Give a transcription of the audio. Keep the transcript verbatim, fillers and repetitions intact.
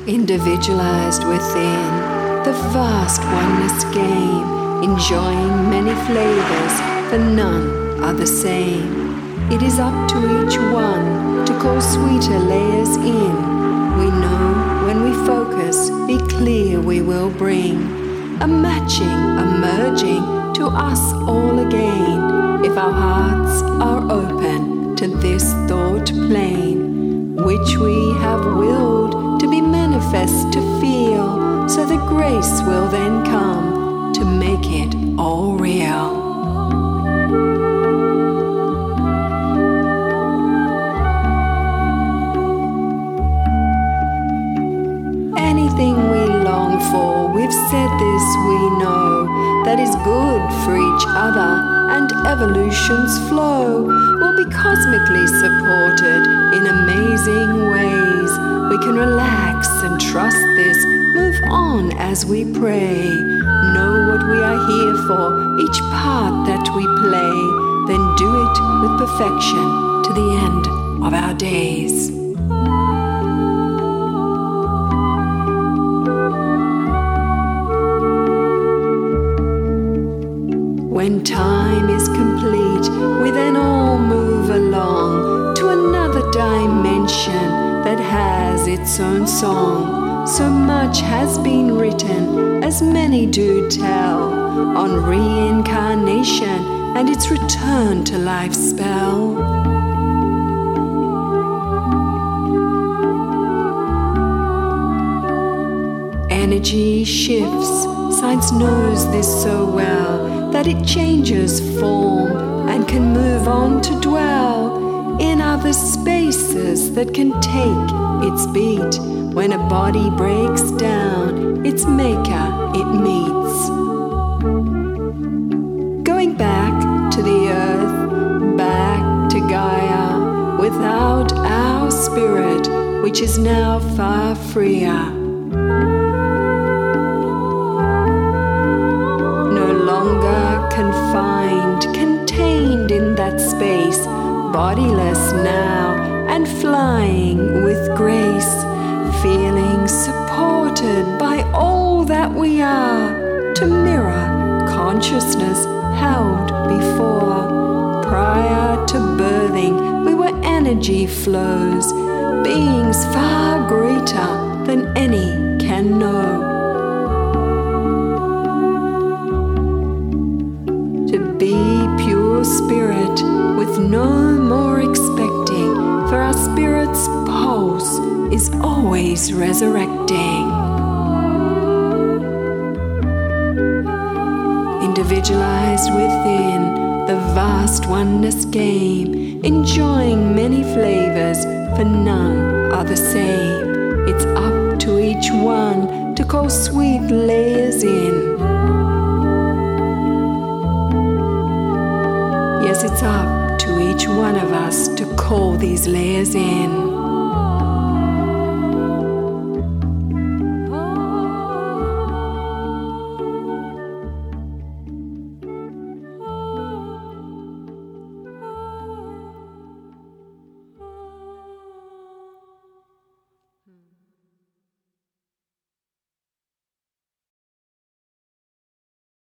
Individualized within the vast oneness game, enjoying many flavors, for none are the same. It is up to each one to call sweeter layers in. We know when we focus, be clear we will bring a matching, a merging to us all again, if our hearts are open to this thought plane, which we have willed to be manifest to feel, so the grace will then come to make it all real. Anything we long for, we've said this, we know, that is good for each other and evolution's flow will be cosmically supported in amazing ways. We can relax and trust this, move on as we pray, know what we are here for, each part that we play, then do it with perfection to the end of our days. When time is complete, we then all move along to another dimension that has its own song. So much has been written, as many do tell, on reincarnation and its return to life's spell. Energy shifts, science knows this so well, that it changes form and can move on to dwell in other spaces that can take its beat. When a body breaks down, its maker it meets. Going back to the earth, back to Gaia, without our spirit, which is now far freer. Confined, contained in that space, bodiless now and flying with grace, feeling supported by all that we are, to mirror consciousness held before. Prior to birthing, we were energy flows, beings far greater than any can know. Spirit with no more expecting, for our spirit's pulse is always resurrecting. Individualized within the vast oneness game, enjoying many flavors, for none are the same. It's up to each one to call sweet layers in. Yes, it's up to each one of us to call these layers in.